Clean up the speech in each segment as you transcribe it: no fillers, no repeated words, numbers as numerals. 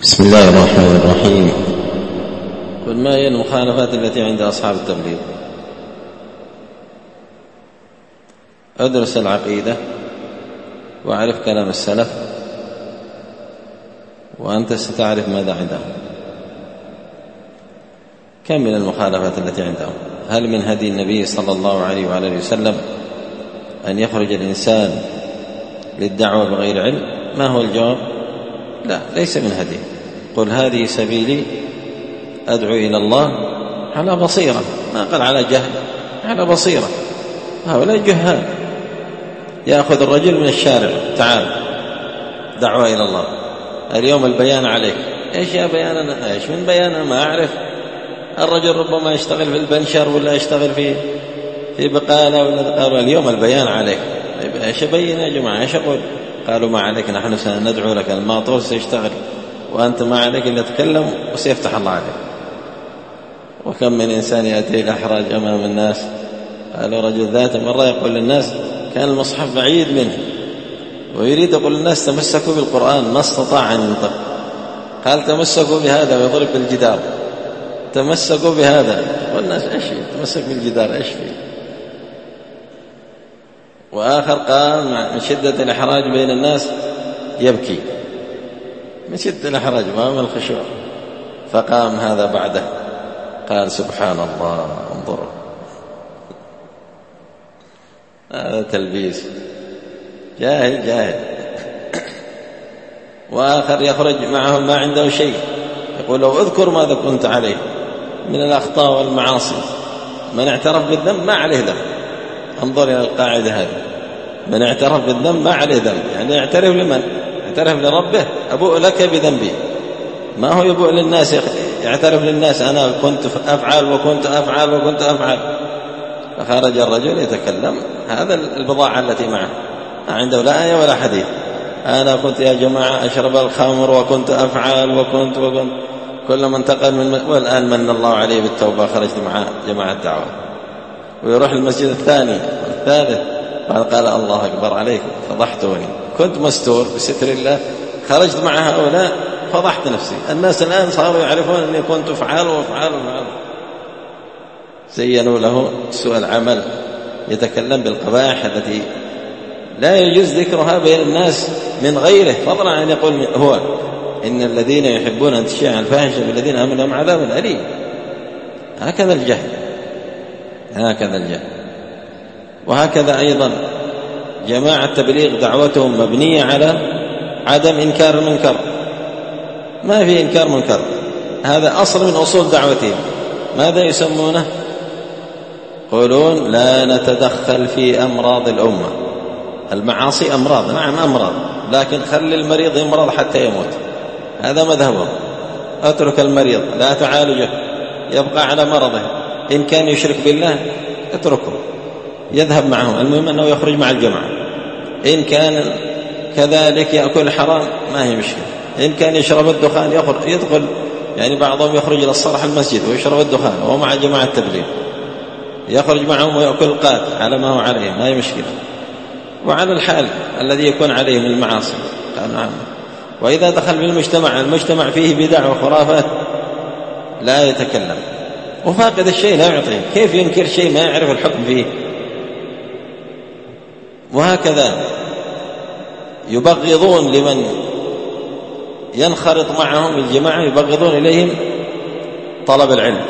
بسم الله الرحمن الرحيم. قل ما هي المخالفات التي عند أصحاب التبليغ؟ أدرس العقيدة وأعرف كلام السلف وأنت ستعرف ماذا عندهم. كم من المخالفات التي عندهم؟ هل من هدي النبي صلى الله عليه وآله وسلم أن يخرج الإنسان للدعوة بغير علم؟ ما هو الجواب؟ لا، ليس من هدي. قل هذه سبيلي أدعو إلى الله على بصيرة، ما قال على جهل، على بصيرة. هؤلاء جهال. يأخذ الرجل من الشارع، تعال دعوة إلى الله، اليوم البيان عليك. إيش يا بياننا؟ إيش من بياننا؟ ما أعرف. الرجل ربما يشتغل في البنشر ولا يشتغل في بقالة ولا، قالوا اليوم البيان عليك. إيش أبين يا جماعة؟ إيش أقول؟ قالوا ما عليك، نحن سندعو لك، الماطور سيشتغل وأنت ما عليك إلا تتكلم وسيفتح الله عليك. وكم من إنسان يأتي الأحراج أمام الناس. قالوا رجل ذات مرة يقول للناس، كان المصحف بعيد منه ويريد يقول للناس تمسكوا بالقرآن، ما استطاع أن ينطق. قال تمسكوا بهذا ويضرب بالجدار، تمسكوا بهذا. والناس إيش تمسك بالجدار؟ إيش فيه؟ وآخر قام من شدة الإحراج بين الناس يبكي من شدة الإحراج ومن الخشوع، فقام هذا بعده قال سبحان الله، انظروا هذا تلبيس، جاهل جاهل. وآخر يخرج معهم ما عنده شيء، يقول له اذكر ماذا كنت عليه من الأخطاء والمعاصي، من اعترف بالذنب ما عليه ذنب. انظر إلى القاعدة هذه، من اعترف بالذنب ما عليه ذنب. يعني يعترف لمن؟ يعترف لربه، أبوء لك بذنبي. ما هو يبوء للناس، يعترف للناس أنا كنت أفعل وكنت أفعل وكنت أفعل. فخرج الرجل يتكلم، هذا البضاعة التي معه، ما عنده لا آية ولا حديث. أنا كنت يا جماعة أشرب الخمر وكنت أفعل وكنت كلما انتقل والآن من الله عليه بالتوبة خرجت مع جماعة الدعوة. ويروح المسجد الثاني والثالث قال الله أكبر عليكم فضحتوني، كنت مستور بستر الله، خرجت مع هؤلاء فضحت نفسي. الناس الآن صاروا يعرفون أني كنت أفعل وأفعل وأفعل. زينوا له سوء العمل، يتكلم بالقبائح التي لا يجوز ذكرها بين الناس من غيره، فضلا عن يقول هو إن الذين يحبون أن تشيع الفاحشة بالذين آمنوا لهم عذاب أليم. هكذا الجهل، هكذا الجهل. وهكذا أيضا جماعة التبليغ دعوتهم مبنية على عدم إنكار المنكر، ما في إنكار منكر، هذا أصل من أصول دعوتهم. ماذا يسمونه؟ يقولون لا نتدخل في أمراض الأمة. المعاصي أمراض، نعم أمراض، لكن خلي المريض يمرض حتى يموت، هذا مذهبهم. اترك المريض لا تعالجه، يبقى على مرضه. إن كان يشرك بالله اتركه يذهب معهم، المهم أنه يخرج مع الجماعة. إن كان كذلك يأكل حرام ما هي مشكلة. إن كان يشرب الدخان يدخل، يعني بعضهم يخرج إلى الصرح المسجد ويشرب الدخان وهو مع جماعة التبليغ، يخرج معهم ويأكل القات على ما هو عليه، ما هي مشكلة. وعلى الحال الذي يكون عليه من المعاصي قال نعم. وإذا دخل بالمجتمع، المجتمع فيه بدع وخرافات لا يتكلم، وفاقد الشيء لا يعطيه، كيف ينكر شيء ما يعرف الحكم فيه؟ وهكذا يبغضون لمن ينخرط معهم الجماعة، يبغضون إليهم طلب العلم،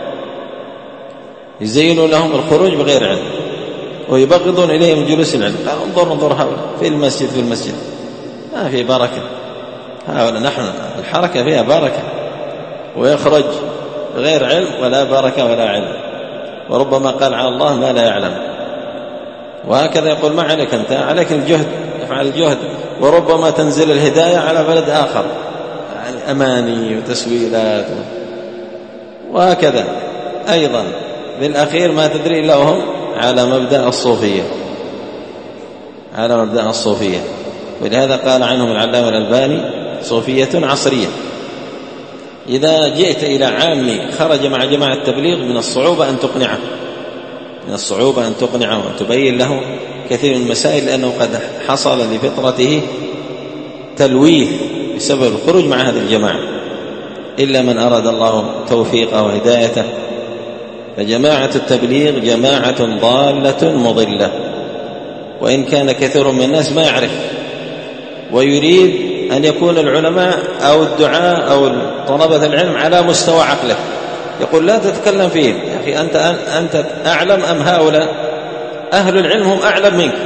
يزينوا لهم الخروج بغير علم، ويبغضون إليهم جلوس العلم. قال انظر هؤلاء في المسجد ما في بركة، هؤلاء نحن الحركة فيها بركة، ويخرج بغير علم ولا بركة ولا علم، وربما قال على الله ما لا يعلم. وهكذا يقول ما عليك أنت، عليك الجهد، افعل الجهد، وربما تنزل الهداية على بلد آخر، يعني أماني وتسويلات وهكذا. أيضا بالأخير ما تدري إلا وهم على مبدأ الصوفية، على مبدأ الصوفية. ولهذا قال عنهم العلامة الألباني صوفية عصرية. إذا جئت إلى عامي خرج مع جماعة التبليغ من الصعوبة أن تقنعه، من الصعوبة أن تقنعه وتبين له كثير من المسائل، لأنه قد حصل لفطرته تلويث بسبب الخروج مع هذه الجماعة. إلا من أراد الله توفيقه وهدايته. فجماعة التبليغ جماعة ضالة مضلة، وإن كان كثير من الناس ما يعرف ويريد أن يكون العلماء أو الدعاء أو طلبة العلم على مستوى عقله، يقول لا تتكلم فيه يا أخي، أنت أعلم أم هؤلاء؟ أهل العلم هم أعلم منك،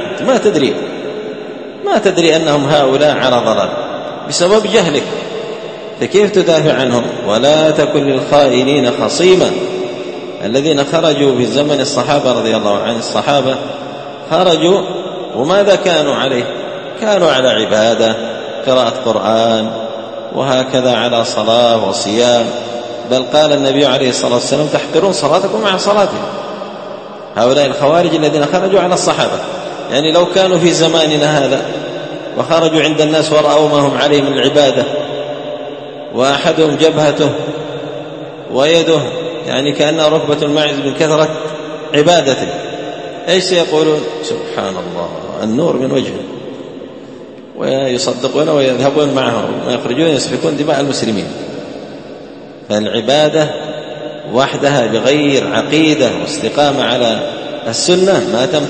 ما تدري أنهم هؤلاء على ضلال بسبب جهلك، فكيف تدافع عنهم؟ ولا تكن للخائنين خصيما. الذين خرجوا في زمن الصحابة رضي الله عن الصحابة خرجوا وماذا كانوا عليه؟ كانوا على عبادة، قراءة قرآن، وهكذا على صلاة وصيام، بل قال النبي عليه الصلاة والسلام تحقرون صلاتكم مع صلاتهم. هؤلاء الخوارج الذين خرجوا على الصحابة، يعني لو كانوا في زماننا هذا وخرجوا عند الناس ورأوا ما هم عليه من العبادة، وأحدهم جبهته ويده يعني كأنها ركبة الماعز من كثرة عبادته، ايش سيقولون؟ سبحان الله، النور من وجهه، ويصدقون ويذهبون معه ويخرجون يسفكون دماء المسلمين. فالعبادة وحدها بغير عقيدة واستقامة على السنة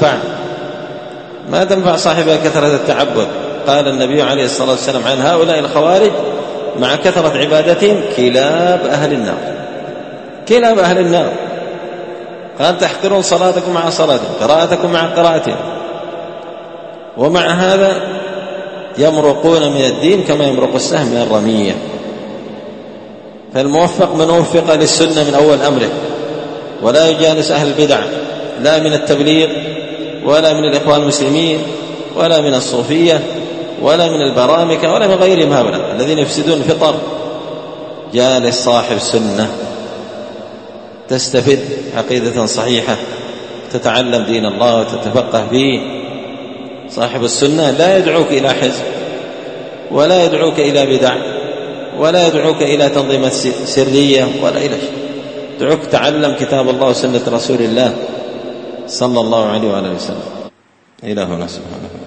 ما تنفع صاحبها كثرة التعبد. قال النبي عليه الصلاة والسلام عن هؤلاء الخوارج مع كثرة عبادتهم كلاب أهل النار. قال تحقرون صلاتكم مع صلاتهم، قراءتكم مع قراءتهم، ومع هذا يمرقون من الدين كما يمرق السهم من الرمية. فالموفق من وفق للسنة من أول أمره، ولا يجالس أهل البدع، لا من التبليغ ولا من الإخوان المسلمين ولا من الصوفية ولا من البرامكة ولا من غيرهم هؤلاء الذين يفسدون الفطر. جالس صاحب سنة تستفد عقيدة صحيحة، تتعلم دين الله وتتفقه فيه. صاحب السنة لا يدعوك إلى حزب، ولا يدعوك إلى بدع، ولا يدعوك إلى تنظيمات سرية ولا إلى شيء، يدعوك تعلم كتاب الله وسنة رسول الله صلى الله عليه وآله وسلم. إلهنا سبحانه.